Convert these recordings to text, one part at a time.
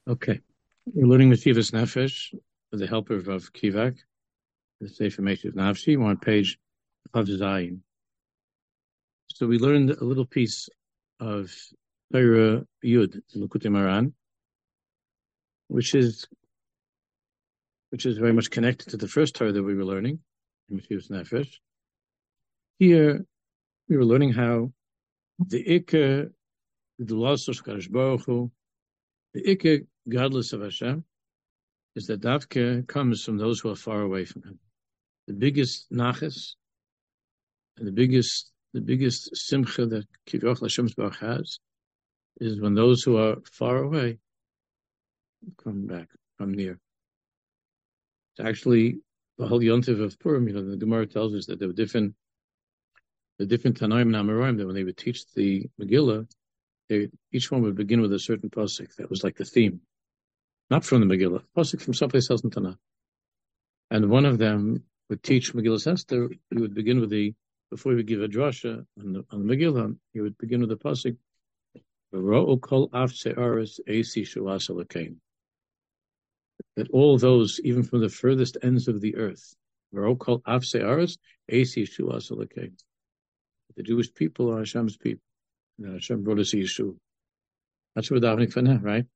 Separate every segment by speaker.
Speaker 1: Okay. We're learning Mesivas Nefesh with the help of Rav Kivak, the Sefer Meshiv Nafshi. We're on page Chav Zayin. So we learned a little piece of Torah Yud, Likutei Moharan, which is very much connected to the first Torah that we were learning, Mesivas Nefesh. Here, we were learning how the Iker, the loss of Kadosh Baruch Hu, the Iker godless of Hashem, is that Davke comes from those who are far away from Him. The biggest nachas and the biggest simcha that Kivyoch Hashem's Baruch has is when those who are far away come back, come near. It's actually the whole yontiv of Purim. The Gemara tells us that there were the different Tanaim and Amoraim, that when they would teach the Megillah, each one would begin with a certain pasuk that was like the theme, not from the Megillah, pasuk from someplace else in Tanakh. And one of them would teach Megillah Esther. He would begin with before he would give a drasha on the Megillah, he would begin with the pasuk, that all those, even from the furthest ends of the earth, the Jewish people are Hashem's people. Hashem brought us Yeshua. That's what we're davening for now, right?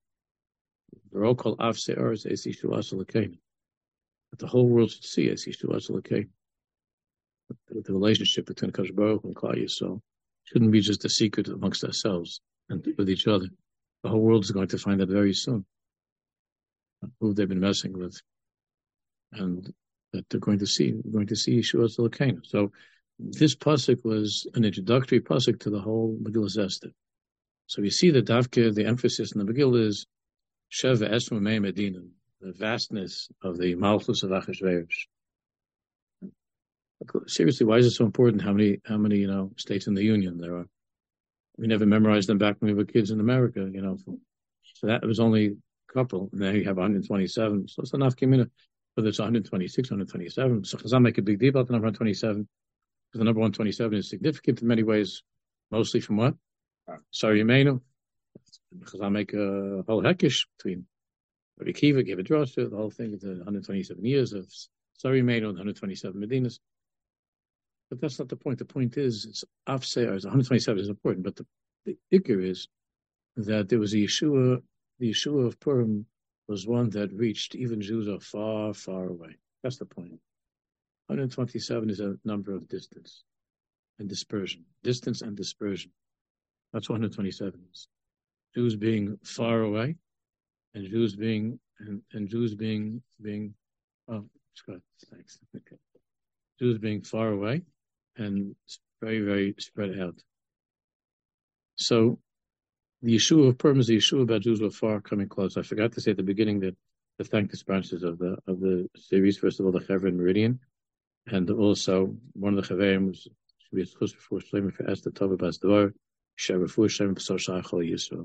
Speaker 1: That the whole world should see as Yeshua. The relationship between Kadosh Baruch Hu and Klal Yisrael shouldn't be just a secret amongst ourselves and with each other. The whole world is going to find that very soon. Who they've been messing with, and that they're going to see Yeshua Elokeinu. So this pasuk was an introductory pasuk to the whole Megillah Esther. So you see that Davke, the emphasis in the Megillah is Sheva Esma Mei Medina, the vastness of the Malchus of Achashverosh. Seriously, why is it so important? How many states in the Union there are? We never memorized them back when we were kids in America. So that was only a couple. And now you have 127. So it's enough community. Whether it's 126, 127. So Chazal make a big deal about the number 127 because the number 127 is significant in many ways, mostly from what? Sari Yemenu. Chazal make a whole heckish between Rabbi Kiva, gave a drasha, the whole thing, the 127 years of Sari Yemenu and 127 Medinas. But that's not the point. The point is, it's Afsei, 127 is important, but the Iker is that there was a Yeshua. The Yeshua of Purim was one that reached even Jews are far, far away. That's the point. 127 is a number of distance and dispersion. Distance and dispersion. That's what 127 is. Jews being far away, and Jews being oh, good. Thanks. Okay. Jews being far away and very, very spread out. So the Yeshua of Purim is the Yeshua about Jews who are far coming close. I forgot to say at the beginning that to thank the sponsors of the series. First of all, the Chaver and Meridian, and also one of the Chaverim was should be a chus before Shlomo for Esther Tova Bas Dvar, Sheva for Shem B'Sor Shachol Yisrael.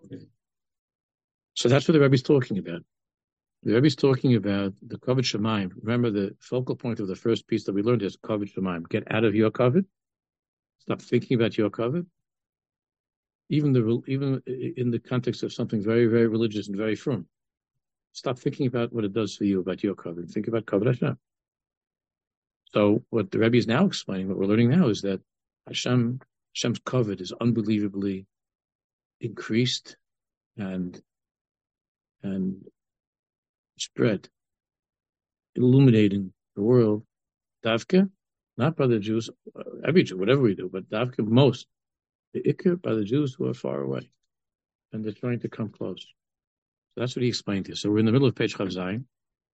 Speaker 1: So that's what the Rebbe's talking about. The Rebbe's talking about the Kavod Shemaim. Remember, the focal point of the first piece that we learned is Kavod Shemaim. Get out of your Kavod. Stop thinking about your Kavod. Even in the context of something very, very religious and very firm. Stop thinking about what it does for you, about your Kavod. Think about Kavod Hashem. So what the Rebbe is now explaining, what we're learning now, is that Hashem's Kavod is unbelievably increased and spread, illuminating the world. Davke, not by the Jews, every Jew, whatever we do, but Davke most. The Iker by the Jews who are far away, and they're trying to come close. So that's what he explained here. So we're in the middle of page Chav Zayin.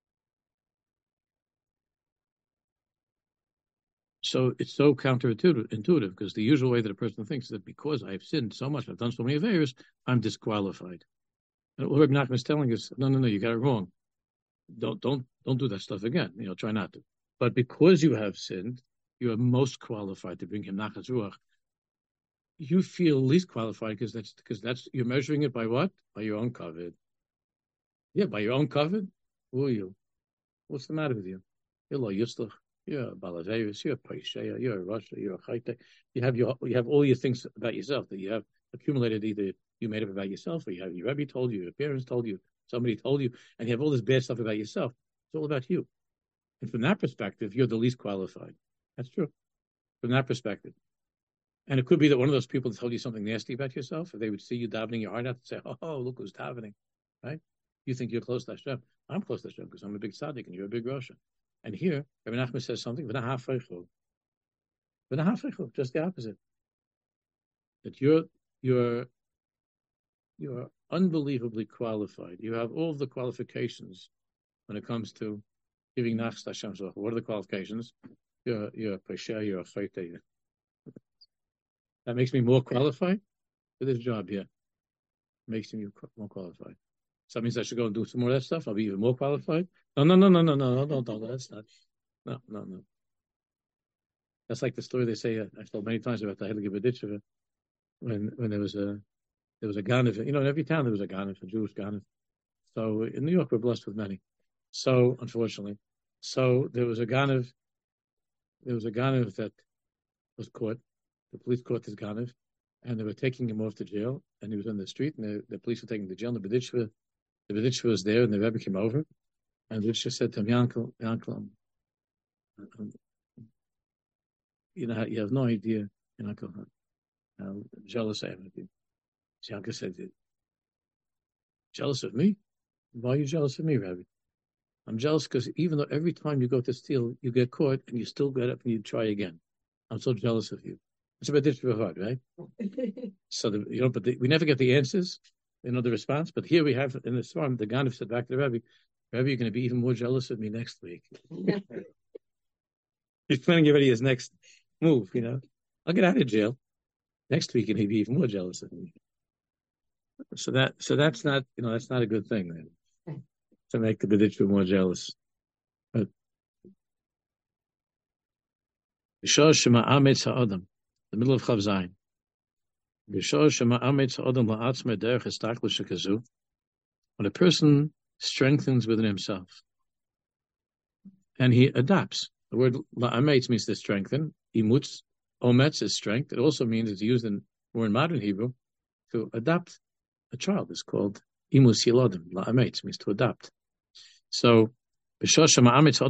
Speaker 1: So it's so counterintuitive because the usual way that a person thinks is that because I've sinned so much, I've done so many affairs, I'm disqualified. And what Rabbi Nachman is telling us, no, you got it wrong. Don't do that stuff again. Try not to. But because you have sinned, you are most qualified to bring him Nachas Ruach. You feel least qualified because that's you're measuring it by what? By your own Kavod. Yeah, by your own Kavod. Who are you? What's the matter with you? You're Lo Yislach. You're a Balaveus. You're a Paisheya. You're a Rasha. You're a Chayte. You have all your things about yourself that you have accumulated. Either you made up about yourself, or your Rebbe told you, your parents told you, somebody told you, and you have all this bad stuff about yourself. It's all about you. And from that perspective, you're the least qualified. That's true. From that perspective. And it could be that one of those people that told you something nasty about yourself, if they would see you davening your heart out and say, oh, look who's davening, right? You think you're close to Hashem. I'm close to Hashem because I'm a big tzaddik and you're a big Rosh. And here, Rabbi Nachman says something, just the opposite. That you're unbelievably qualified. You have all the qualifications when it comes to giving nachs to Hashem. So what are the qualifications? You're a pesha, you're a chayte. That makes me more qualified for this job here. Makes me more qualified. So that means I should go and do some more of that stuff. I'll be even more qualified. No. That's not. No. That's like the story they say. I've told many times about the Heilige Berditchever when there was a Ganav. In every town there was a Ganav, a Jewish Ganav. So in New York we're blessed with many. So unfortunately, there was a Ganav. There was a Ganav that was caught. The police caught this Ganav, and they were taking him off to jail. And he was on the street, and the police were taking him to jail. And the Berditchever was there, and the Rebbe came over, and the Berditchever said to him, "Yankel, you have no idea, Yankel, how jealous I am of you." So Yankel said, "Jealous of me? Why are you jealous of me, Rabbi?" "I'm jealous because even though every time you go to steal, you get caught, and you still get up and you try again. I'm so jealous of you." It's about this hard, right? So we never get the answers, the response. But here we have in the storm, the Ganav said back to the Rebbe, "Rebbe, you're going to be even more jealous of me next week." He's planning to get ready his next move. I'll get out of jail next week, and he'd be even more jealous of me. So that's not that's not a good thing, man, to make the Berditchever more jealous. But the middle of Chav Zayin. When a person strengthens within himself and he adapts, the word la'ametz means to strengthen. Imutz, ometz is strength. It also means it's used more in modern Hebrew to adopt a child. It's called imus yilodim. La'ametz means to adopt. So the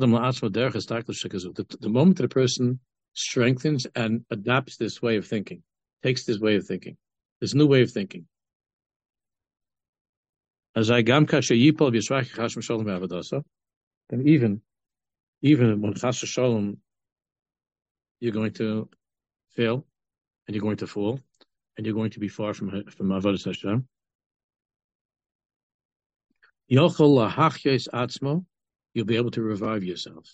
Speaker 1: moment that a person strengthens and adapts this way of thinking, takes this way of thinking, this new way of thinking. And even when chas v'sholom you're going to fail, and you're going to fall, and you're going to be far from avodas Hashem, you'll be able to revive yourself.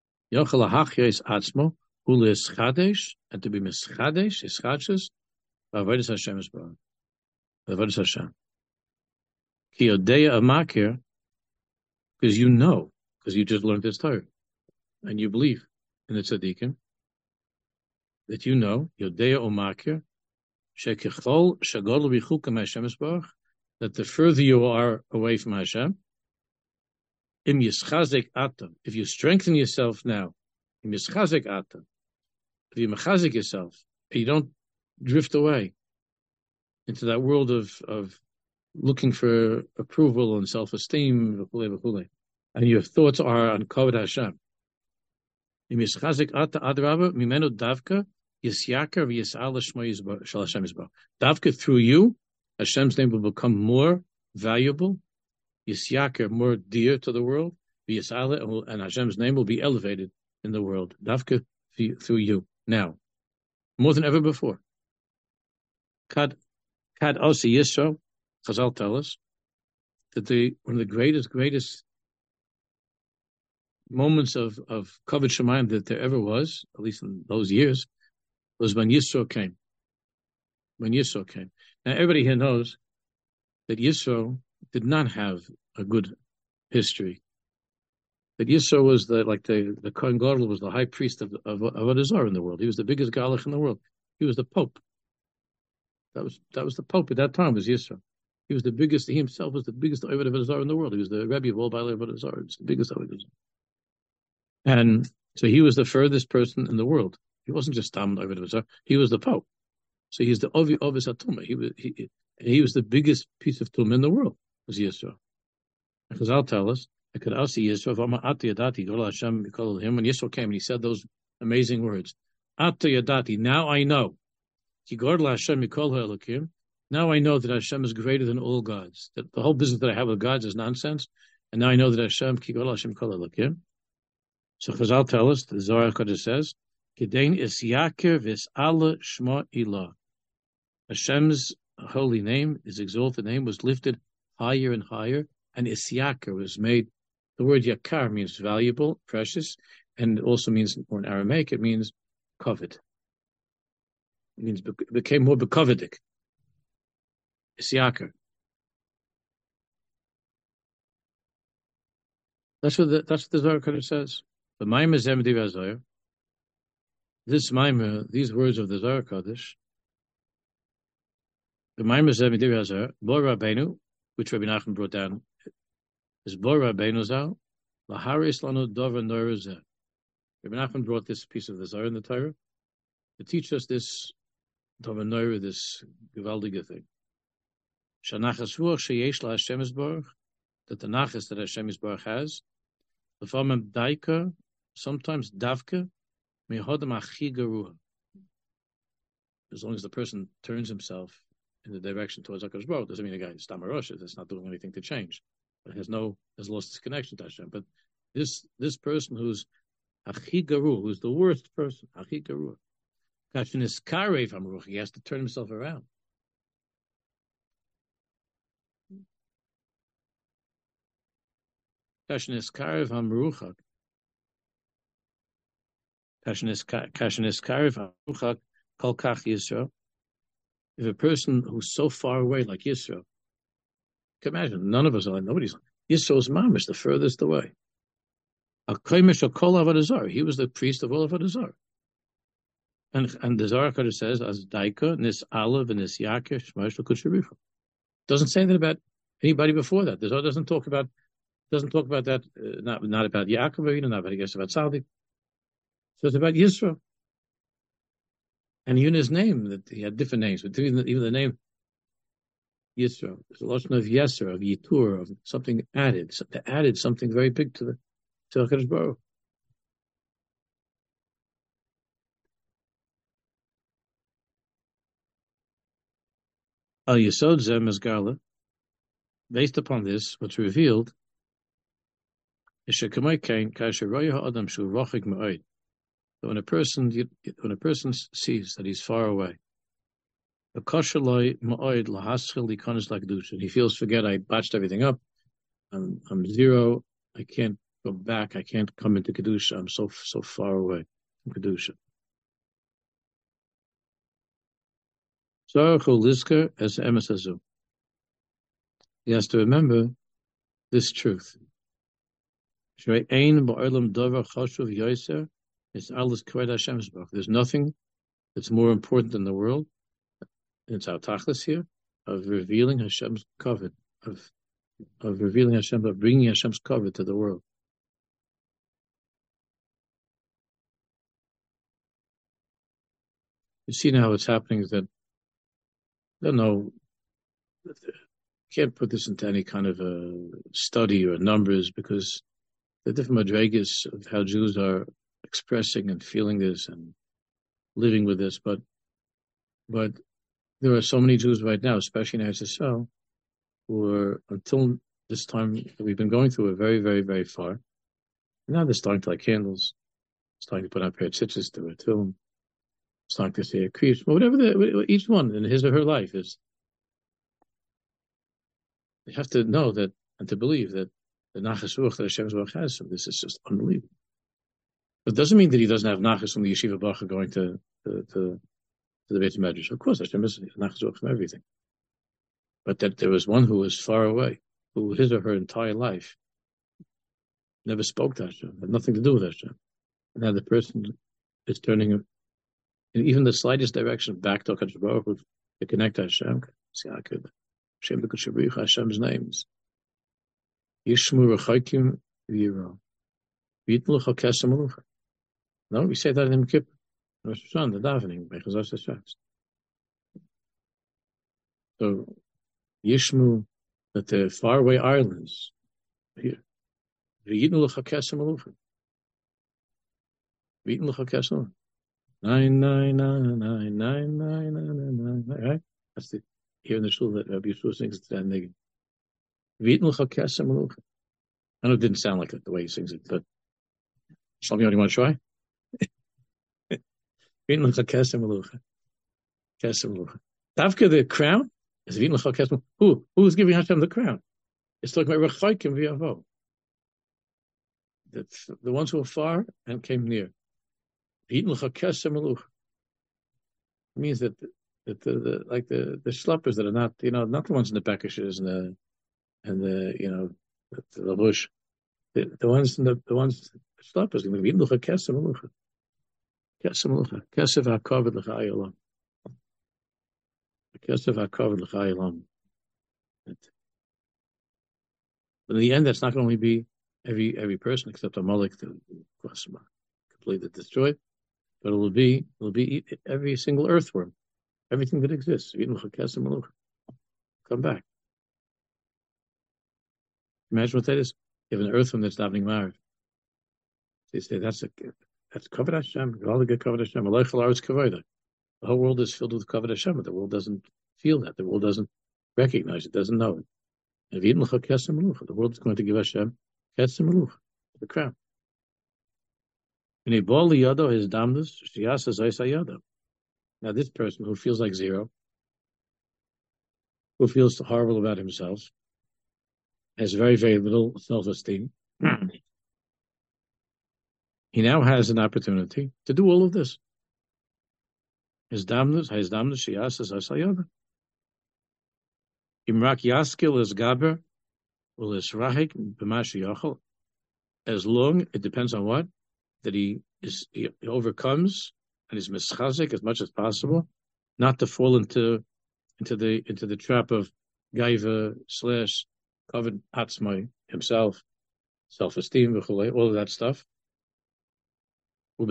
Speaker 1: And to be mischadesh, ischadshus, avodas Hashem is born. Avodas Hashem. Ki yodeya amakir, because you just learned this Torah, and you believe in the tzaddikim, that yodeya amakir, shekichol shagol bichukam Hashem is born, that the further you are away from Hashem, im yischazek atam, if you strengthen yourself now, im yischazek atam, if you mechazik yourself, you don't drift away into that world of looking for approval and self-esteem, and your thoughts are on Kavod Hashem. Davka, through you, Hashem's name will become more valuable, Yisyaker, more dear to the world, and Hashem's name will be elevated in the world. Davka, through you. Now, more than ever before. Kad Osi Yisro, Chazal tell us that one of the greatest moments of Kavod Shemayim that there ever was, at least in those years, was when Yisro came. When Yisro came. Now, everybody here knows that Yisro did not have a good history. That Yisro was the Kohen Gadol was the high priest of Avodah Zarah in the world. He was the biggest Galach in the world. He was the Pope. That was the Pope at that time, was Yisro. He was the biggest. He himself was the biggest Avodah Zarah in the world. He was the Rebbe of all Baalei Avodah Zarah. It's the biggest Avodah Zarah. And so he was the furthest person in the world. He wasn't just Tam Avodah Zarah. He was the Pope. So he's the Ovis HaTumah. He was the biggest piece of Tumah in the world, was Yisro. Chazal tell us, I could also Yisro, Ati Yadati, Gol Hashem, him when Yisro came and he said those amazing words. Ati Yadati, now I know. Ki Gol Hashem, Mikol Ha'elokim. Now I know that Hashem is greater than all gods. That the whole business that I have with gods is nonsense. And now I know that Hashem, Ki Gol Hashem, Mikol Ha'elokim. So Chazal tell us, the Zohar Kodesh says, Kedain is Yakir vis Allah Shma Ilah. Hashem's holy name, his exalted name, was lifted higher and higher, and Isyakar was made. The word Yakar means valuable, precious, and it also means, or in Aramaic, it means covet. It means became more bekovedik. Isyakar. That's what the Zohar Kodesh says. The Maimah Zemdi Vazayah. This Maimah, these words of the Zohar Kodesh, the Maimah Zemdi Vazayah, Bo Rabbeinu, which Rabbi Nachman brought down, is Bo Rabbeinu Zal, Laharis Lanu Dover Norizeh. Rabbi Nachman brought this piece of the Zohar in the Torah to teach us this Dover Noir, this gewaldige thing. Shanachas Ruach Sheyesh La Hashem Yisborach, that the Nachas that Hashem Yisborach has, the Famem Daika, sometimes Davka, Mehodam Achi Geruah. As long as the person turns himself in the direction towards HaKadosh Baruch, doesn't mean the guy is Stamarosha, that's not doing anything to change. But has lost his connection to Hashem. But this person who's Achi Geruah, who's the worst person, Achi Geruah, Kashin is Karev Hamruch, he has to turn himself around. Kashin is Karev Hamruchak. Kashin is Karev Hamruchak, Kol Kach Yisro. If a person who's so far away, like Yisro, can imagine, none of us are like, nobody's like, Yisro's mamish, the furthest away. He was the priest of all of Avodah Zarah. And the Zohar Kodesh says, as Daika, Nis Alav, and Nis Yaakeh, Shmosh L'Kudshabichu. Doesn't say that about anybody before that. The Zohar doesn't talk about that, not about Yaakov, not about, I guess, about Tzaddik. So it's about Yisro. And even his name, that he had different names, but even the name Yisro, there's a lot of Yeser, of Yitur, of something added. So they added something very big to HaKadosh Baruch. Al Yesod Zem Esgala, based upon this, what's revealed is Shekamai Kain Kasher Roya Adam Shu Rochik Ma'od. When a person sees that he's far away, he feels, forget, I botched everything up. I'm zero. I can't go back. I can't come into Kedusha. I'm so far away from Kedusha. He has to remember this truth. There's nothing that's more important in the world. It's our tachlis here of revealing Hashem's covet, of revealing Hashem, of bringing Hashem's covet to the world. You see now what's happening is that, I don't know, can't put this into any kind of a study or numbers, because the different madrigas of how Jews are expressing and feeling this and living with this, but there are so many Jews right now, especially in Eretz Yisrael, who are, until this time that we've been going through, are very, very, very far. And now they're starting to light candles, starting to put on a pair of tzitzis to a film, starting to say a crease, whatever each one in his or her life is. They have to know that and to believe that the nachas ruach that Hashem has from this is just unbelievable. But it doesn't mean that he doesn't have nachas from the yeshiva bacha going to the Beit Medrash. Of course, Hashem has nachas ruach from everything. But that there was one who was far away, who his or her entire life never spoke to Hashem, had nothing to do with Hashem. And now the person is turning in even the slightest direction back to HaKadosh Baruch Hu to connect to Hashem. Hashem's names. Yishmu Rechaikim V'yiro. V'yitnu L'cha Kesem Alucha. No, we say that in Yom Kippur. Rosh Hashanah, the davening, by Chazar Shas. So, Yishmu, that the faraway islands Here. V'yitnu l'cha kesem alucha. V'yitnu l'cha kesem. Nine, nine, nine, nine, nine, nine, nine, nine, right? That's the here in the shul that Rabbi Yeshua sings it to that nigga. V'yitnu l'cha kesem alucha. I know it didn't sound like it the way he sings it, but something you want to try? V'yitnu l'cha kesem alucha. Kesem alucha. Davka the crown is v'yitnu l'cha kesem. Who's giving Hashem the crown? It's talking about Rechaykim v'yavo. That's the ones who were far and came near. It means that the schleppers that are not not the ones in the Bekishes and the bush, the ones schleppers going to be kesef hakavod l'chayolam. Kesef hakavod l'chayolam. But in the end, that's not going to only be every person except Amalek to completely destroyed. But it will be every single earthworm, everything that exists. Come back. Imagine what that is. You have an earthworm that's davening married. They say that's Kavod Hashem. All the good Kavod Hashem. The whole world is filled with Kavod Hashem, but the world doesn't feel that. The world doesn't recognize it. Doesn't know it. And the world is going to give Hashem the crown. In a ball yado his damnus shiyasa zaisa yado. Now this person who feels like zero, who feels horrible about himself, has very, very little self-esteem. He now has an opportunity to do all of this. His damnus shiyasa zaisa yado. Imrak yaskil is gaber, will is rahik b'mashi yachol. As long, it depends on what? That he overcomes and is mischazik as much as possible, not to fall into the trap of gaiva / kavod atzmai himself, self-esteem, all of that stuff. At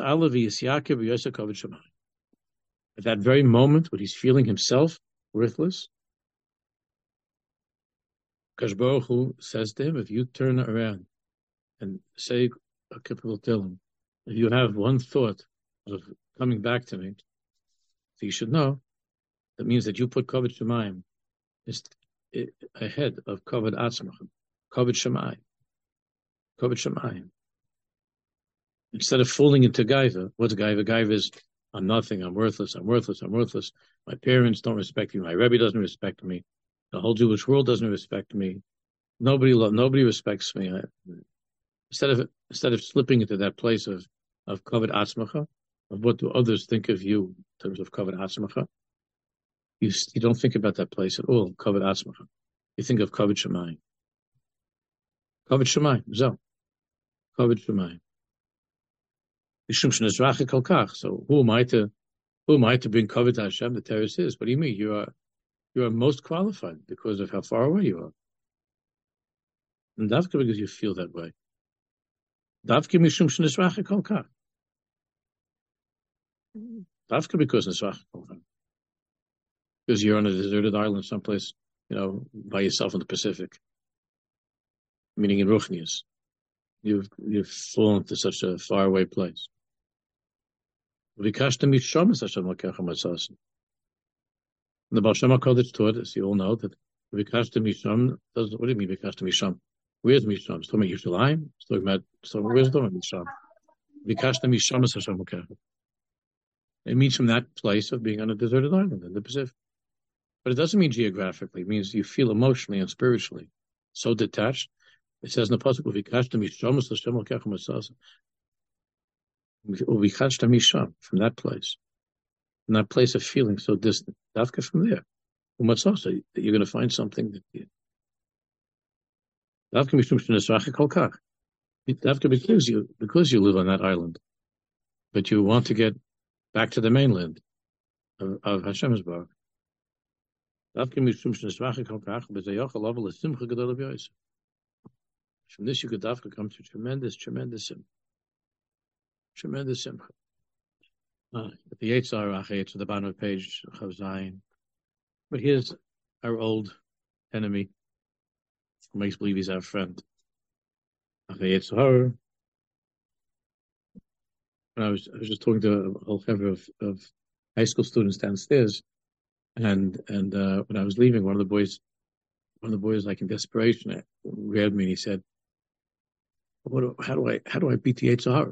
Speaker 1: that very moment when he's feeling himself worthless, Kadosh Baruch Hu says to him, if you turn around and say a kippur Tehillim, if you have one thought of coming back to me, so you should know that means that you put kavod shemayim ahead of kavod atzmach, kavod shemayim. Instead of falling into gaiva, what's gaiva? Gaiva is I'm nothing, I'm worthless. My parents don't respect me. My Rebbe doesn't respect me. The whole Jewish world doesn't respect me. Nobody respects me. Instead of slipping into that place of kavod atzmacha, of what do others think of you in terms of kavod atzmacha, you don't think about that place at all. Kavod atzmacha, you think of kavod shemayim. Kavod shemayim, zo. Kavod shemayim. Mishum shenizracha kol kach. So who am I to bring kavod to Hashem? The Torah says, what do you mean? You are most qualified because of how far away you are. And that's because you feel that way. Davke mishum shenizracha kol kach. Davke because nisracha kol kach. Because you're on a deserted island someplace, by yourself in the Pacific. Meaning in Ruchnius. You've fallen to such a faraway place. Vikashta misham is Hashem lakecha matzasa. The Baal Shem HaKodesh taught, as you all know, that Vikashta Misham does. What do you mean Vikashta Misham? Where's Misham? It's talking about Yerushalayim. It's talking about where's the Misham? Vikashta Misham is Hashem HaKodesh. It means from that place of being on a deserted island in the Pacific. But it doesn't mean geographically. It means you feel emotionally and spiritually so detached. It says in the pasuk, Vikashta Misham is Hashem HaKodesh Matzasa. Vikashta Misham, from that place. In that place of feeling so distant. Dafka from there. Umatzasa, that you're going to find something that you... Dafka mishum shenizracha kol kach. Dafka because you live on that island. But you want to get back to the mainland of Hashem's Baruch. Dafka mishum shenizracha kol kach, b'zayach alav l'simcha gadol b'yoyis. From this you could dafka come to tremendous simcha. Tremendous simcha. The Yetzer Hara to the bottom of page Chav Zayin. But here's our old enemy, who makes believe he's our friend. It's her. And I was just talking to a whole cover of high school students downstairs, and when I was leaving, one of the boys, like in desperation, grabbed me and he said, how do I beat the HR?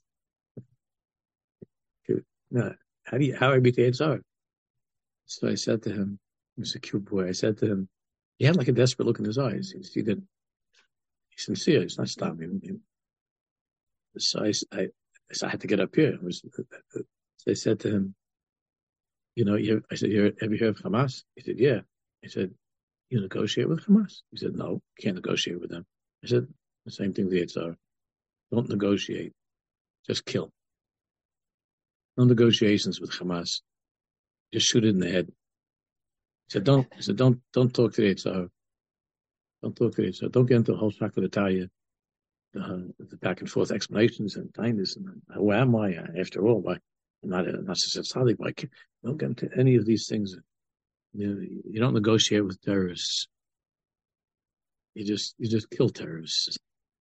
Speaker 1: No, how do I beat the HR? So I said to him, he was a cute boy. I said to him, he had like a desperate look in his eyes. He's sincere. He's not stopping. So I had to get up here. So I said to him, I said, have you heard of Hamas? He said, yeah. I said, you negotiate with Hamas? He said, no, can't negotiate with them. I said, the same thing the Yitzhar. Don't negotiate. Just kill. No negotiations with Hamas. Just shoot it in the head. He said, don't talk to the Yitzhar. Don't talk to the Yitzhar. Don't get into a whole shock of Italia. The back and forth explanations and kindness and who am I after all? I'm not a tzaddik. Don't get into any of these things. You don't negotiate with terrorists. You just kill terrorists.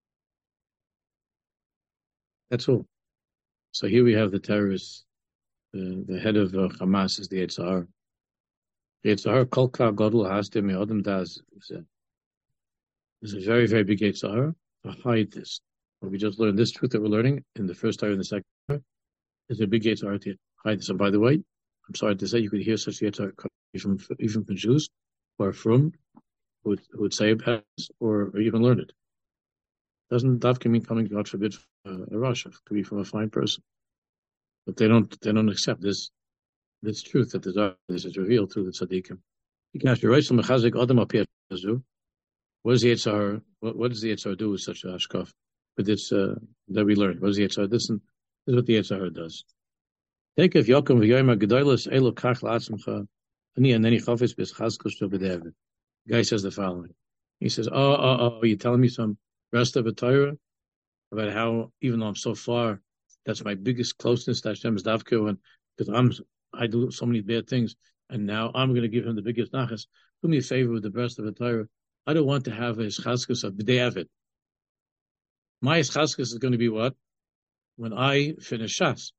Speaker 1: That's all. So here we have the terrorists. The head of Hamas is the Yitzhar. The Yitzhar kol ka gadol hastem me'adam das. There's a very, very big Yitzhar to hide this. What we just learned, this truth that we're learning in the first Torah and the second Torah, is a big Yitzhar to hide this. And by the way, I'm sorry to say, you could hear such Yitzhar even from Jews who are from, who would say it has, or even learn it. Doesn't Davka mean coming, God forbid, a Rasha? It could be from a fine person. But they don't accept this truth that this is revealed through the tzaddikim. You can ask your right, Adam what does the Yitzhar? What does the Yitzhar do with such a hashkaf? But it's that we learned. What does the Yitzhar? This is what the Yitzhar does. Take if Yaakov v'Yomer Gedolos Elo Kach La'atzmcha Ani Aneni Chafetz B'Schazkos Shobedeved. The guy says the following. He says, "Oh, you're telling me some rest of a Torah about how even though I'm so far, that's my biggest closeness to Hashem's Davka, and because I do so many bad things, and now I'm going to give him the biggest nachas. Do me a favor with the rest of a Torah. I don't want to have a Schazkos of B'De'avid. My Schazkos is going to be what? When I finish Shas.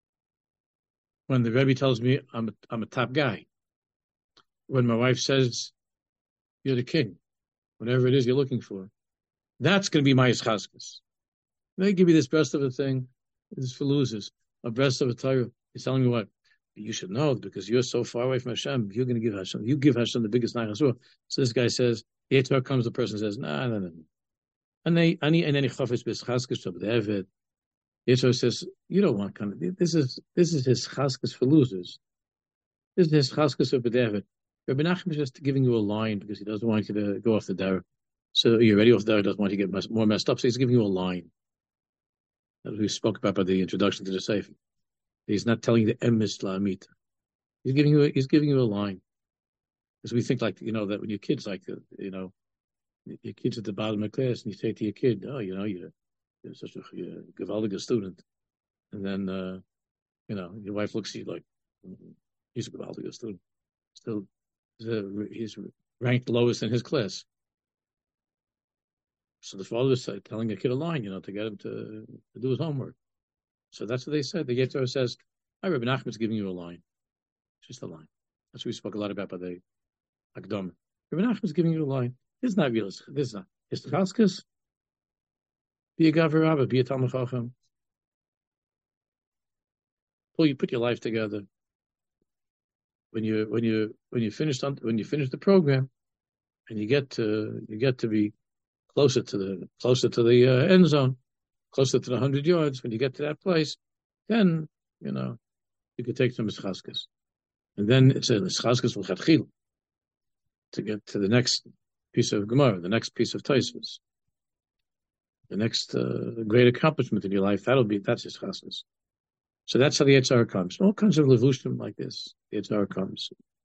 Speaker 1: When the Rebbe tells me I'm a top guy. When my wife says, you're the king. Whatever it is you're looking for. That's going to be my Schazkos. They give you this rest of a thing. This is for losers. A rest of a Torah. He's telling me what? You should know, because you're so far away from Hashem, you're going to give Hashem. You give Hashem the biggest nachas. So this guy says, the Yitzhak comes, the person says, no. And then he chafetz b'schazkes of David. Yitzhak says, you don't want kind of, this is his chazkes for losers. This is his chazkes of David. Rabbi Nachman is just giving you a line because he doesn't want you to go off the derech. So you're already off the derech, doesn't want you to get more messed up. So he's giving you a line. As we spoke about by the introduction to the Sefer. He's not telling you the emes la'amita. He's giving you a line. Because we think that when your kid's your kid's at the bottom of the class and you say to your kid, oh, you're such a gewaldige student. And then, your wife looks at you like, he's a gewaldige student. Still, he's ranked lowest in his class. So the father is telling a kid a line, to get him to do his homework. So that's what they said. The Yetzirah says, Rabbi Nachman's giving you a line. It's just a line. That's what we spoke a lot about by the Akdam. Rabbi Nachman's giving you a line. This is not real. This is not. It's the Chazkas. Be a Gavar Rabba, be a Talmud Chacham. You put your life together. When you finish the program, and you get to be closer to the end zone, closer to the 100 yards. When you get to that place, then you could take some Chazkas, and then it's a Chazkas v'Chatchil to get to the next piece of Gemara, the next piece of Tosfos, the next great accomplishment in your life. That's his Chazkas. So that's how the Yitzhar comes. All kinds of levushim like this. The Yitzhar comes.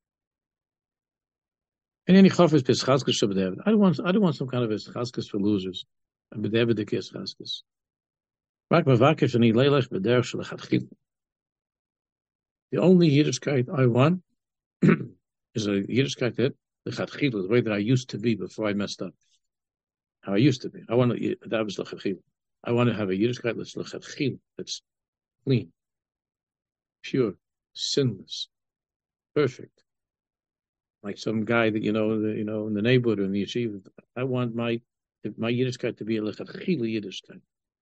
Speaker 1: And any chafetz b'schazkes sheb'devid. I don't want some kind of a chazkes for losers. And b'devid dekes chazkes. Rak mevakesh ani leilech b'derech shelachatchil. The only Yiddishkeit I want is a Yiddishkeit that the chatchil, the way that I used to be before I messed up. how I used to be. That was l'chachil. I want to have a Yiddishkeit that's l'chachil, that's clean, pure, sinless, perfect. Like some guy that in the neighborhood or in the yeshiva. I want my Yiddishkeit to be a l'chachil Yiddishkeit.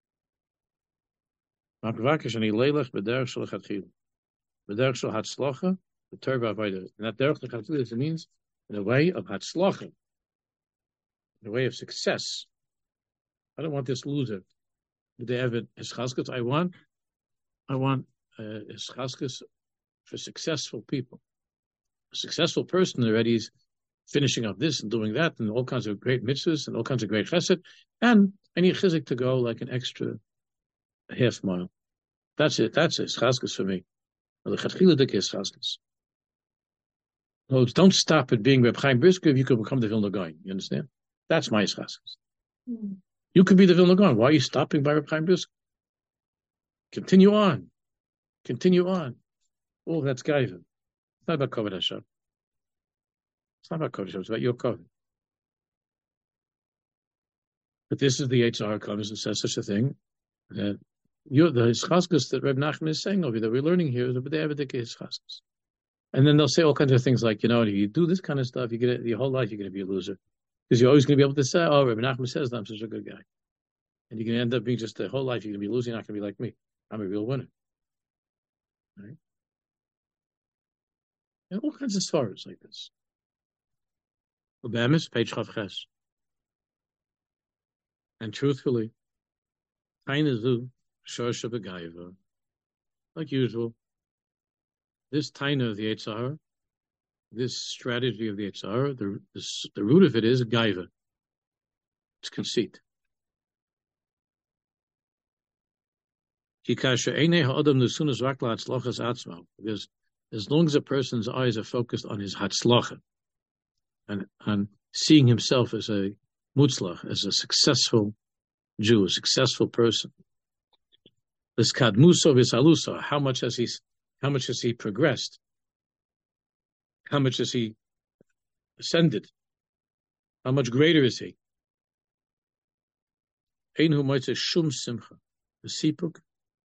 Speaker 1: Makvakish ani leilach b'derech shel l'chachil. B'derech shel hatzlacha, the terva avodah. And that derech l'chachil means in a way of hatzlacha, in a way of success. I don't want this loser. They have it eschaskas. I want eschaskas for successful people. A successful person already is finishing up this and doing that and all kinds of great mitzvahs and all kinds of great chesed, and I need chizik to go like an extra half mile. That's it. That's eschaskas for me. No, don't stop at being Reb Chaim Brisker if you could become the Vilna Gaon. You understand? That's my eschaskas. Mm. You could be the Vilna Gaon. Why are you stopping by Reb Chaim Brisker? Continue on. Oh, that's Gaiva. It's not about Kovod Hashem. It's not about Kovod Hashem. It's about your Kovod. But this is the Yitzhar comes and says such a thing that the Hischaskus that Reb Nachman is saying over there, we're learning here, the B'de'avadik Hischaskus. And then they'll say all kinds of things like, you do this kind of stuff, you get it your whole life, you're going to be a loser. Because you're always going to be able to say, oh, Reb Nachman says that I'm such a good guy. And you're going to end up being just the whole life, you're going to be losing, you're not going to be like me. I'm a real winner. Right? And all kinds of stories like this. Obemis, page Chavches. And truthfully, Tainazu, Shorsha Begaiva. Like usual, this Taina of the Yitzhar, this strategy of the Yitzhar, the root of it is Gaiva. It's conceit. Because as long as a person's eyes are focused on his hatzlacha and on seeing himself as a mutzlach, as a successful Jew, a successful person, this kadmuso v'salusa, how much has he progressed? How much has he ascended? How much greater is he? Ein hu moitze shum simcha, the sipuk.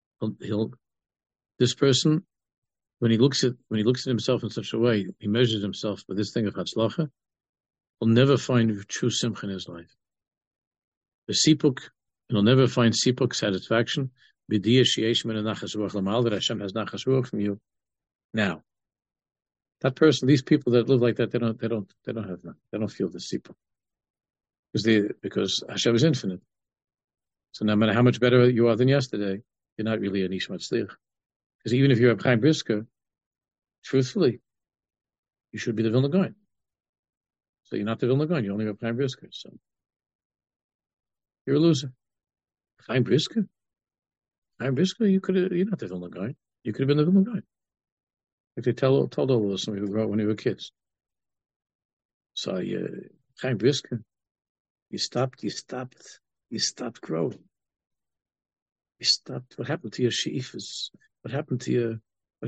Speaker 1: This person, when he looks at himself in such a way, he measures himself with this thing of hatzlacha, will never find true simcha in his life. The sipuk, he'll never find sipuk satisfaction. B'diyah sheyesh min nachas ruach lamal, that Hashem has nachas ruach from you. Now, that person, these people that live like that, they don't have that. They don't feel the sipuk because Hashem is infinite. So no matter how much better you are than yesterday, you're not really an Ish Matzliach. Because even if you're a Chaim Brisker, truthfully, you should be the Vilna Gaon. So you're not the Vilna Gaon, you're only a Chaim Brisker. So you're a loser. Chaim Brisker? Chaim Brisker, you're not the Vilna Gaon. You could have been the Vilna Gaon. Like they told all of us when we were kids. So Chaim Brisker, you stopped growing. You stopped. What happened to your sheifas? What happened to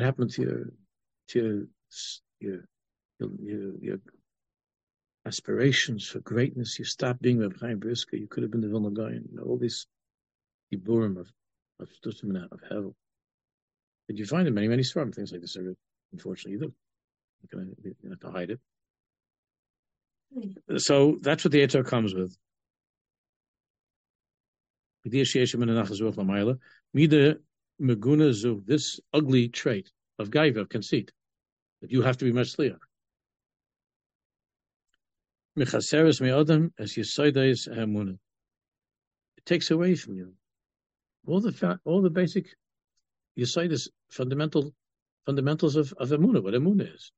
Speaker 1: your aspirations for greatness? You stopped being Reb Chaim Brisker. You could have been the Vilna Gaon. All these Iburim of Hevel. But you find in many svarim things like this. Unfortunately, you do. You have to hide it. So that's what the Yitzhar comes with. This ugly trait of gaiva, of conceit, that you have to be matzliach. It takes away from you all the basic yesodis, fundamentals of emunah, what emunah is.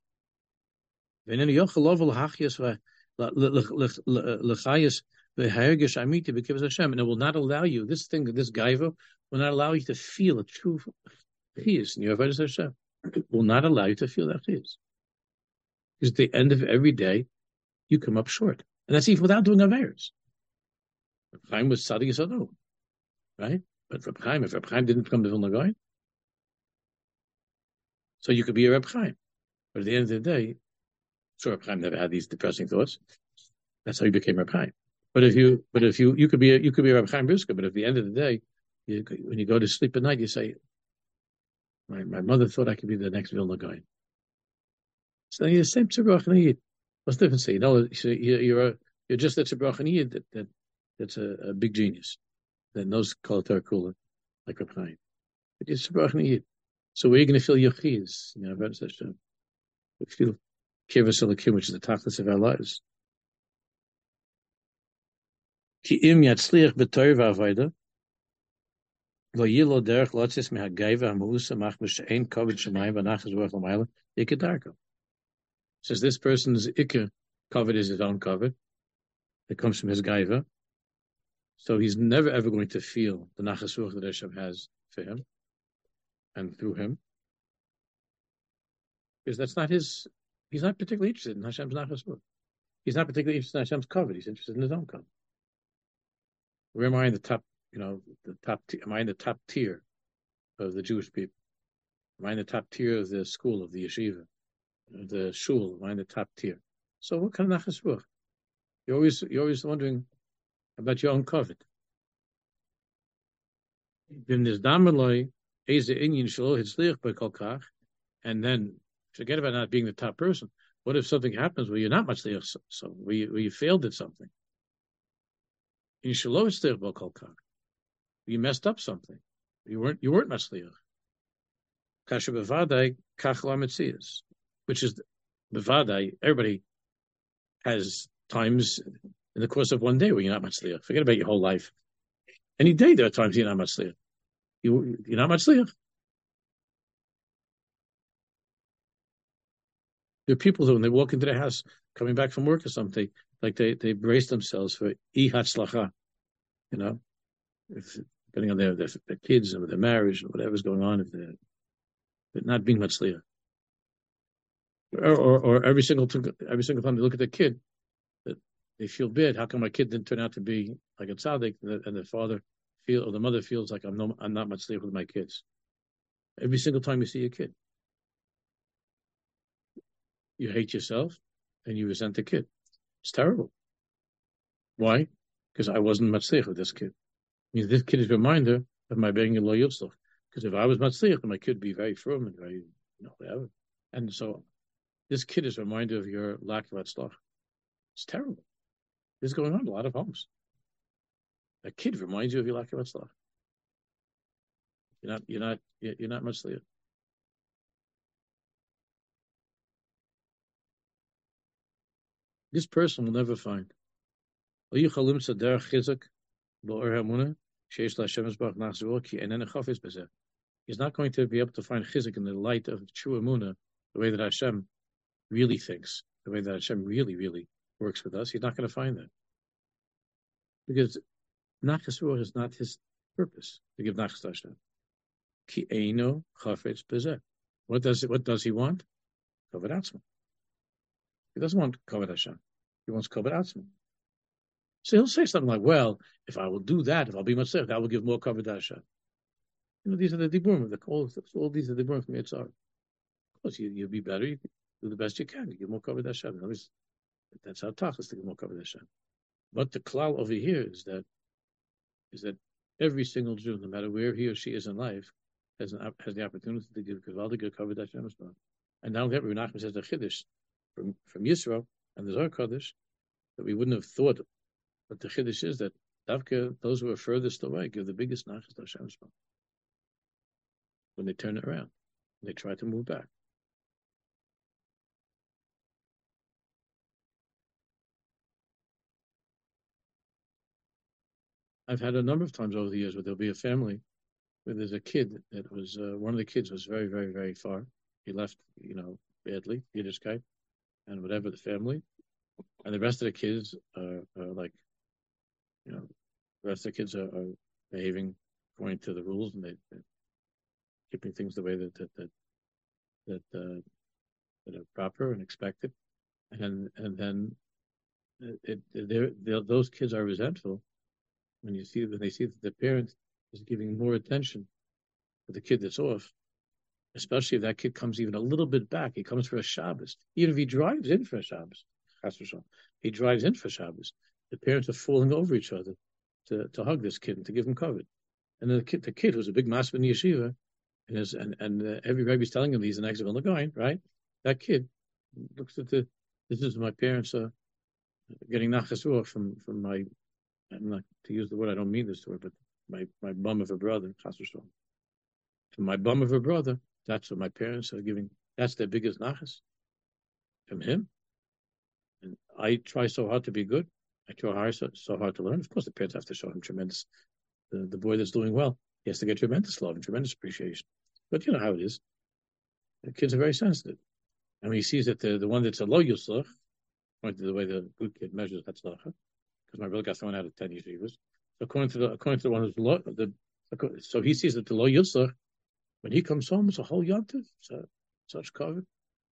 Speaker 1: And it will not allow you, this gaiva will not allow you to feel a true chiyus in your avodas Hashem. It will not allow you to feel that chiyus. Because at the end of every day, you come up short. And that's even without doing averos. Reb Chaim was tzaddik yisado, right? But if Reb Chaim didn't become the Vilna Gaon, so you could be a Reb Chaim. But at the end of the day, sure, Reb Chaim never had these depressing thoughts. That's how he became Reb Chaim. But if you could be Rabbi Chaim Brisker, but at the end of the day, when you go to sleep at night, you say, my mother thought I could be the next Vilna guy. So you're the same Tzibur Chaniyid. What's the difference? You're just a Tzibur Chaniyid that's a big genius that knows Kol Torah Kula, like Rabbi Chaim. But you're Tzibur Chaniyid. So where are you going to feel your chiyas? You feel Kivas Elokim, which is the tachlis of our lives. Ki im yatzliach b'torah v'avoda, lo yilo derech lotzis mehagayva ha'mausa mach b'she'ein koved shemayim v'nachas ruach l'mayla ikedarko. Says this person's ikar covet is his own covet. It comes from his gaiva. So he's never ever going to feel the nachas ruach that Hashem has for him and through him. Because that's not he's not particularly interested in Hashem's nachas ruach. He's not particularly interested in Hashem's covet. He's interested in his own covet. Where am I in the top, am I in the top tier of the Jewish people? Am I in the top tier of the school, of the yeshiva, of the shul? Am I in the top tier? So what kind of nachas ruach? You're always wondering about your own covet. And then forget about not being the top person. What if something happens where you're not matzliach, so where you failed at something? You messed up something. You weren't matzliach. Kasher bevadai kachla metzias, which is bevadai. Everybody has times in the course of one day where you're not matzliach. Forget about your whole life. Any day there are times you're not matzliach. You're not matzliach. There are people who, when they walk into their house, coming back from work or something, like they brace themselves for hatzlacha, depending on their kids and their marriage and whatever's going on, if they're not being matzliach. Or every single time they look at their kid, that they feel bad. How come my kid didn't turn out to be like a tzaddik, and the father or the mother feels like I'm not matzliach with my kids. Every single time you see your kid, you hate yourself and you resent the kid. It's terrible. Why? Because I wasn't matzliach with this kid. I mean, this kid is a reminder of my being a lo yitzlach. Because if I was matzliach, then my kid would be very firm and very, whatever. And so this kid is a reminder of your lack of atzlach. It's terrible. This is going on in a lot of homes. A kid reminds you of your lack of atzlach. You're not matzliach. This person will never find. He's not going to be able to find chizuk in the light of true emunah, the way that Hashem really thinks, the way that Hashem really, really works with us. He's not going to find that. Because nachas ruach is not his purpose to give nachas to Hashem. Ki eino chafetz bezeh. What does he want? Kavod atzmo. He doesn't want kavod Hashem. He wants kavod atzmo. So he'll say something like, "Well, if I will do that, if I'll be matzliach, that will give more kavod to Hashem." These are the diburim. All these are the diburim from Yitzhak. Of course, you'll be better. You do the best you can. You give more kavod to Hashem. That's how tough it is to give more kavod to Hashem. But the klal over here is that every single Jew, no matter where he or she is in life, has the opportunity to give kavod to Hashem. And now that Rabbi Nachman says the chiddush from Yisro and the Zohar Kodesh that we wouldn't have thought, but the chiddush is that Davka, those who are furthest away, give the biggest nachas to Hashem when they turn it around, when they try to move back. I've had a number of times over the years where there'll be a family where there's a kid that was one of the kids was very, very, very far. He left, badly, Yiddishkeit, and whatever the family, and the rest of the kids are like, the rest of the kids are behaving according to the rules, and they're keeping things the way that are proper and expected, and then those kids are resentful when they see that the parent is giving more attention to the kid that's off, especially if that kid comes even a little bit back. He comes for a Shabbos, even if he drives in for a Shabbos. He drives in for Shabbos, the parents are falling over each other to hug this kid and to give him cover. And the kid was a big master in the yeshiva, and every Rebbe is telling him he's an ex-Vilna Gaon, right? That kid looks at this is my parents getting nachas ruach from my, I'm not to use the word, I don't mean this word, but my bum of a brother, chas v'shalom. From my bum of a brother, that's what my parents are giving. That's their biggest nachas from him. And I try so hard to be good. I try so hard to learn. Of course, the parents have to show him tremendous. The boy that's doing well, he has to get tremendous love and tremendous appreciation. But you know how it is. The kids are very sensitive. And when he sees that the one that's a low yuslach, according to the way the good kid measures hatzlacha, because my brother got thrown out of 10 yeshivas. According to the one who's low, so he sees that the low yuslach, when he comes home, it's a whole yontif, such cover.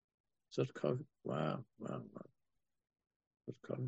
Speaker 1: Wow. Such cover.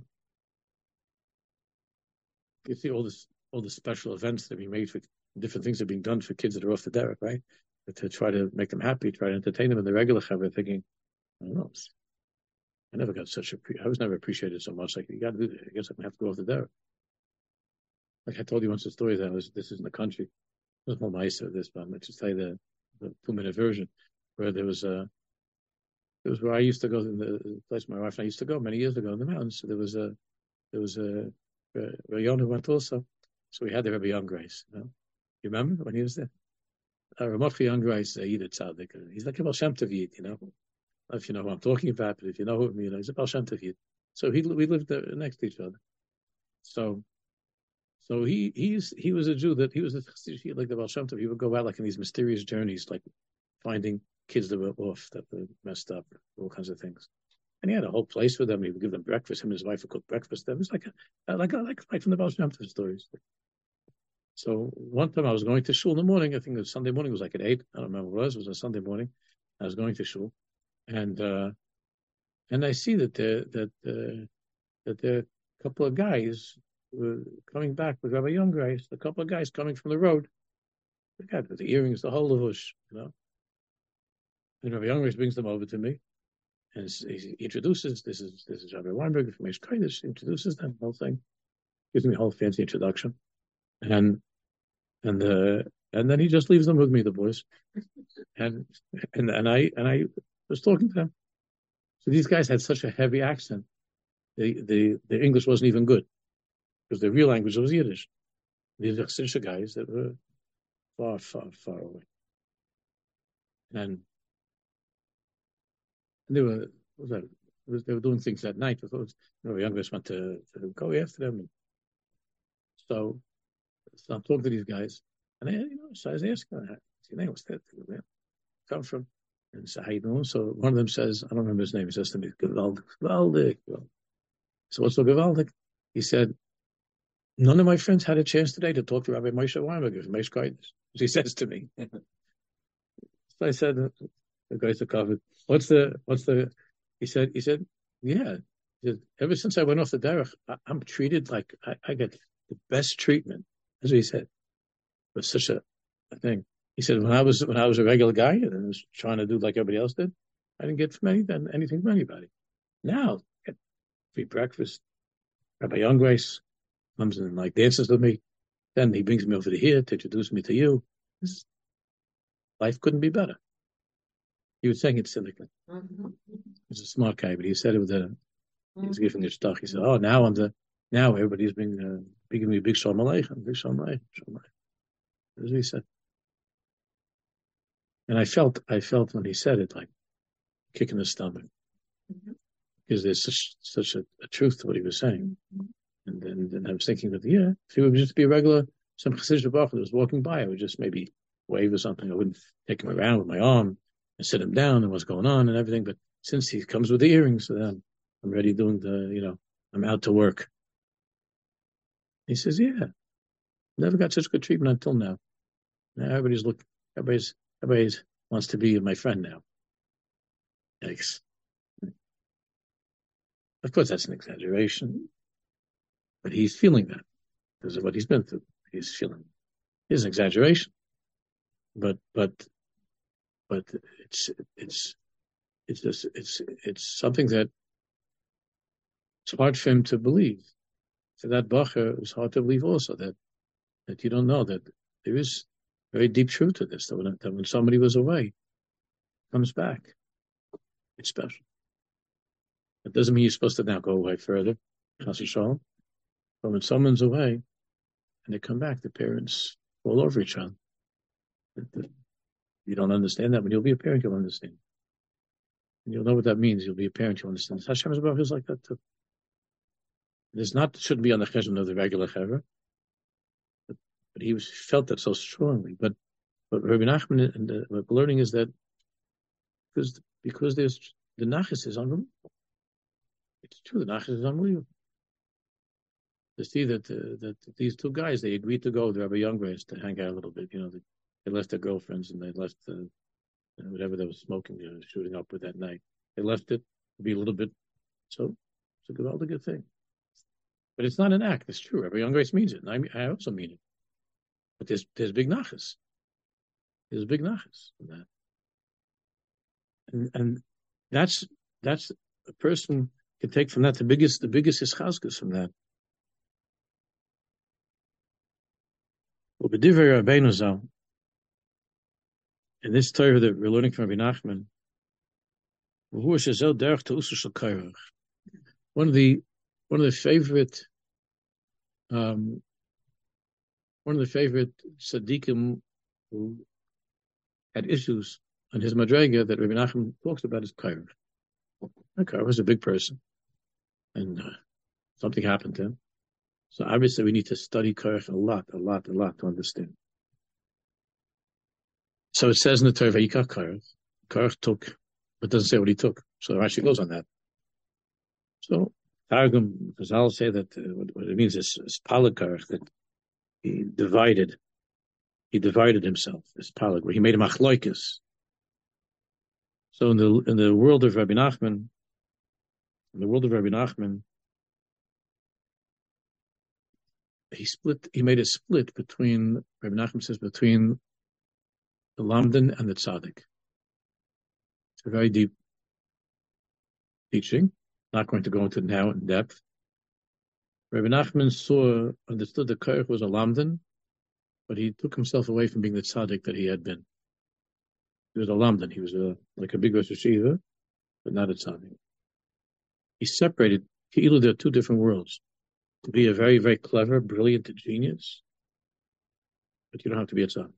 Speaker 1: You see all the special events that are being made for different things that are being done for kids that are off the derech, right? But to try to make them happy, try to entertain them in the regular chaver, thinking, I don't know, I never got I was never appreciated so much. Like, you got to do that. I guess I'm going to have to go off the derech. Like I told you once the story that this is in the country. There's no mice of this, but I'm going to just tell you the 2-minute version, where it was where I used to go, in the place my wife and I used to go many years ago in the mountains. So there was a Rayon who went also. So we had the Rebbe Young Grace. You remember when he was there? Ramochi Young Grace, Yid Tzaddik. He's like a Baal Shem Tov Yid, I don't know if you know who I'm talking about, but if you know who, he's a Baal Shem Tov Yid. So we lived next to each other. So he was a Jew that he was like the Baal Shem Tov. He would go out like in these mysterious journeys, like finding kids that were off, that were messed up, all kinds of things. And he had a whole place for them. He would give them breakfast. Him and his wife would cook breakfast. It was like from the Baal Shem Tov stories. So one time I was going to shul in the morning. I think it was Sunday morning. It was like at 8. I don't remember what it was. It was a Sunday morning. I was going to shul, and I see that there are a couple of guys were coming back with Rabbi Young Grace. A couple of guys coming from the road. The guy with the earrings, the whole levush, And Rabbi Young Grace brings them over to me. And he introduces, this is Rabbi Weinberg from Eish Kodesh, introduces them, the whole thing. Gives me a whole fancy introduction. And then he just leaves them with me, the boys. And I was talking to them. So these guys had such a heavy accent. The English wasn't even good, because their real language was Yiddish. These are Chassidish guys that were far, far, far away. And they were doing things that night. Youngest went to go after them. So I'm talking to these guys, and so I was asking, what's that? Where come from? And so how you doing? So one of them says, I don't remember his name. He says to me, Gewaldig. So what's so Gewaldig? He said, none of my friends had a chance today to talk to Rabbi Moshe Weinberg from Eish Kodesh. He says to me. So I said, the guys are covered. What's the? He said, yeah. He said, ever since I went off the derech, I'm treated like I get the best treatment. That's what he said. It was such a thing. He said, when I was a regular guy and was trying to do like everybody else did, I didn't get anything from anybody. Now, I get free breakfast. Rabbi Young Grace comes and like dances with me. Then he brings me over to here to introduce me to you. Life couldn't be better. He was saying it cynically. Mm-hmm. He's a smart guy, but he said it with he was giving his stuff. He said, "Oh, now everybody's been giving me big shalom aleichem, big shalom aleichem, shalom aleichem." That's what he said. And I felt when he said it like kick in the stomach, because there's such a truth to what he was saying. And then I was thinking that if he would just be a regular some Chassidish Baruch that was walking by, I would just maybe wave or something. I wouldn't take him around with my arm and sit him down and what's going on and everything. But since he comes with the earrings, I'm already doing I'm out to work. He says, yeah, never got such good treatment until now. Now everybody's wants to be my friend now. Yikes. Of course, that's an exaggeration, but he's feeling that because of what he's been through. He's feeling it's an exaggeration, but it's something that it's hard for him to believe. to that bacher, it was hard to believe also that you don't know that there is very deep truth to this, that when somebody was away, comes back. It's special. It doesn't mean you're supposed to now go away further. But when someone's away and they come back, the parents fall over each other. You don't understand that. When you'll be a parent, you'll understand. And you'll know what that means. You'll be a parent, you'll understand. Hashem's Baruch is like that too. Shouldn't be on the chesed of the regular chaver, but he felt that so strongly. But Rabbi Nachman and what we're learning is that because there's the nachas is unbelievable. It's true, the nachas is unbelievable. To see that these two guys, they agreed to go with Rabbi Youngreis to hang out a little bit. They left their girlfriends and they left whatever they were smoking, shooting up with that night. They left it to be a little bit. So it's a good thing. But it's not an act. It's true. Rabbi Youngreis means it, and I also mean it. But there's big nachas. There's big nachas in that, and that's a person can take from that the biggest ischazkus from that. In this Torah that we're learning from Rabbi Nachman, one of the favorite tzaddikim who had issues on his madrega that Rabbi Nachman talks about is Kairach. Kairach was a big person, and something happened to him. So obviously we need to study Kairach a lot to understand. So it says in the Torah, Vayikach Kairach. Kairach took, but it doesn't say what he took. So it actually goes on that. So Targum, Chazal say that what it means is Palak Kairach, that he divided himself. This Palak, where he made a machloikis. So in the world of Rabbi Nachman, he made a split between, Rabbi Nachman says, between the Lamdan and the Tzaddik. It's a very deep teaching. Not going to go into now in depth. Rabbi Nachman understood that Kairach was a Lamdan, but he took himself away from being the Tzaddik that he had been. He was a Lamdan. He was like a big Rosh Hashiva, but not a Tzaddik. He separated, either there are two different worlds. To be a very, very clever, brilliant genius, but you don't have to be a tzaddik.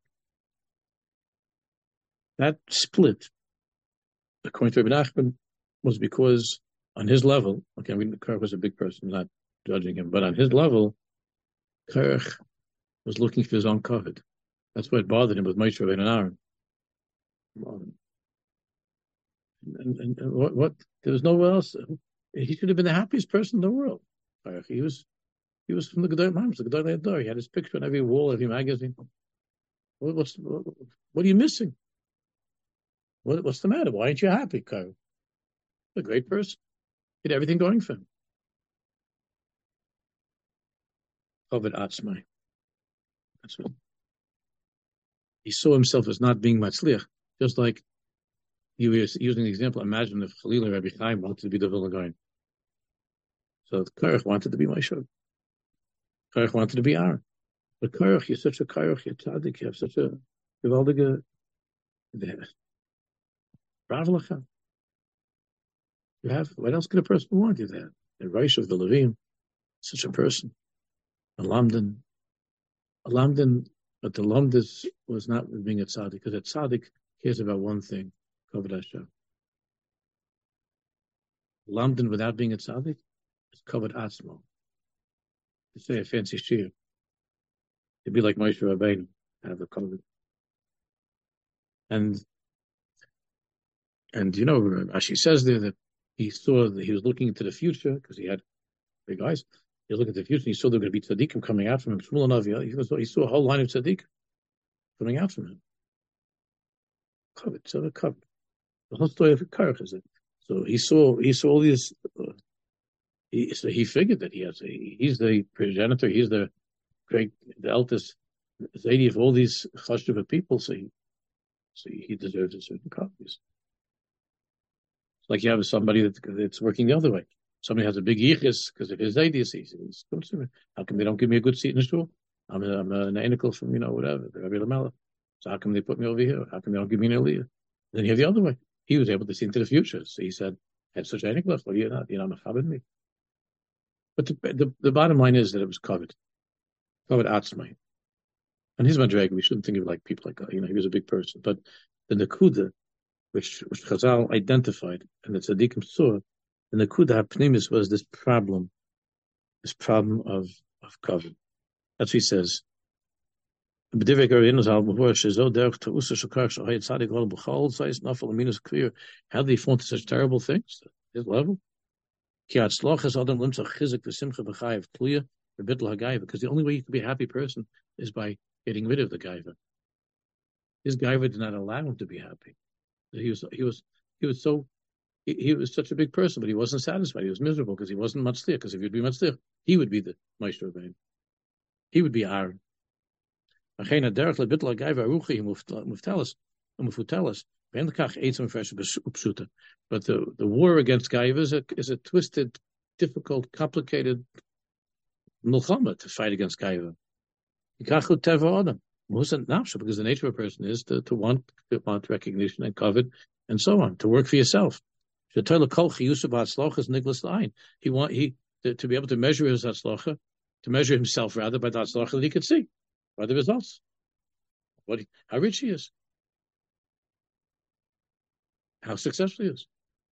Speaker 1: That split, according to Rabbi Nachman, was because on his level, Kairach was a big person, not judging him, but on his level, Kairach was looking for his own covet. That's what bothered him with Moshe Rabbeinu and Aaron. And what? There was nowhere else. He should have been the happiest person in the world. Kairach. He was from the Gedolei Mamos, the Gedolei Ador. He had his picture on every wall, every magazine. What are you missing? What's the matter? Why aren't you happy, Kairach? A great person. He had everything going for him. Kovet Atzmai. That's what he saw himself as not being matzliach. Just like you were using the example, imagine if Chalila Rabbi Chaim wanted to be the Vilna Gaon. So Kairach wanted to be Moshe. Kairach wanted to be Aaron. But Kairach, you're such a Kairach, you're tzaddik, you have such a gewaldige Ravlacha. You have, what else could a person want? You have the Reish of the Levim, such a person. A Lamdan, but the Lamdas was not being a tzaddik, because a tzaddik cares about one thing, Kavod Hashem. Lamdan without being a tzaddik is Kavod Atzmo. To say a fancy shir. To be like Moshe Rabbeinu, have the Kavod. And Rashi says there that he saw that he was looking into the future, because he had big eyes. He was looking at the future, and he saw there were going to be tzaddikim coming out from him. He saw a whole line of tzaddikim coming out from him. Covered. The whole story of Kairach is it. So he saw all these. So he figured that he's the progenitor, he's the eldest Zaidi of all these chashuva people. So he deserves a certain copies. It's like you have somebody that's working the other way. Somebody has a big yichus because of his ideas. He says, how come they don't give me a good seat in the shul? I'm an anical from, whatever, the Rabbi Lamela. So how come they put me over here? How come they don't give me an aliyah? Then you have the other way. He was able to see into the future. So he said, I have such a anical, what are you not? You're not mechaber me. But the bottom line is that it was covered atzmai. And his madrega, we shouldn't think of like people like, he was a big person. But the Nakuda, which Chazal identified, and the Tzaddikim saw, the Nakuda HaPnimis was this problem of cover. That's what he says. How did they form to such terrible things? His level? Because the only way you can be a happy person is by getting rid of the gaiva. His gaiva did not allow him to be happy. He was such a big person, but he wasn't satisfied. He was miserable because he wasn't matzliach. Because if he'd be matzliach, he would be the Moshe Rabbeinu. He would be Aaron. But the war against gaiva is a twisted, difficult, complicated milchama to fight against gaiva. Because the nature of a person is to want recognition and covet and so on, to work for yourself. He to be able to measure his hatzlacha, to measure himself rather by the hatzlacha that he could see, by the results. How rich he is, how successful he is.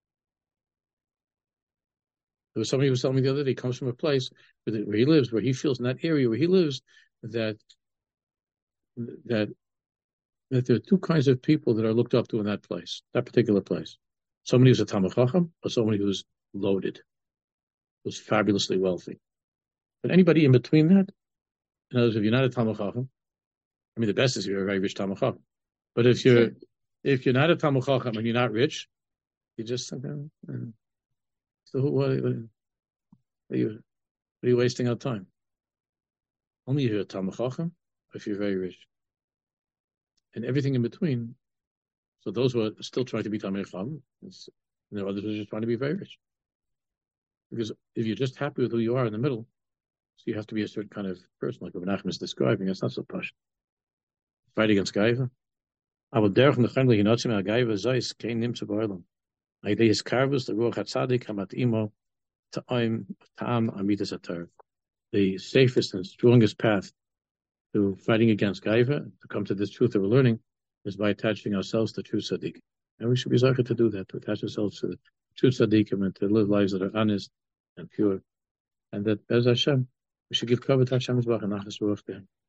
Speaker 1: There was somebody who was telling me the other day, he comes from a place where he lives, where he feels in that area where he lives that there are two kinds of people that are looked up to in that place, that particular place. Somebody who's a Talmid Chacham, or somebody who's loaded, who's fabulously wealthy. But anybody in between that, in other words, if you're not a Talmid Chacham, the best is if you're a very rich Talmid Chacham. But if you're not a Talmid Chacham and you're not rich, you just so what are you wasting our time? Only if you're a Talmid Chacham, or if you're very rich. And everything in between. So those who are still trying to be Talmid Chacham, and there are others who are just trying to be very rich. Because if you're just happy with who you are in the middle, so you have to be a certain kind of person, like what Menachem is describing. That's not so posh. Fight against gaiva. Aber derch nechamli hinotzim al gaiva zeis kein nimtze ba'olam. Ideas karvus the ruach hatzadik hamat imo ta'am amidas atar. The safest and strongest path to fighting against gaiva, to come to this truth that we're learning, is by attaching ourselves to true tzaddik. And we should be zeichet to do that, to attach ourselves to the true tzaddikim and to live lives that are honest and pure. And that, as Hashem, we should give cover to Hashem's Baruch and Nachas Baruch